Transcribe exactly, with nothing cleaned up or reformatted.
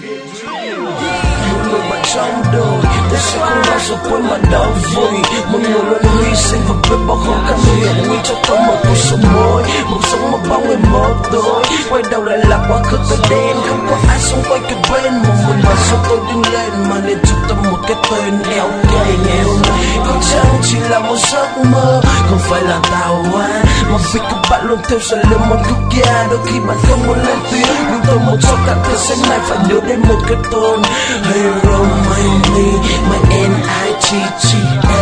Một người bạn trong đời tôi sẽ không bao giờ quên mà đau vui. Một người luôn hy sinh và biết bao khó khăn hiểm nguy cho tôi một cuộc sống mới, một sống mà bao người mơ tới. Quay đầu lại là quá khứ tôi đen, không có ai xung quanh cái bên. Một mình mà sao tôi đứng lên mà nên chúng ta một cái tên eo cây nghèo này. Có chăng chỉ là một giấc mơ, không phải là tàu hoa, mà vì các bạn luôn theo dõi lưng một quốc gia. Đôi khi bạn không muốn lên tiếng, nhưng tôi một trong cả thế giới này phải nhớ đến một cái tên Hero, my me, my N I G G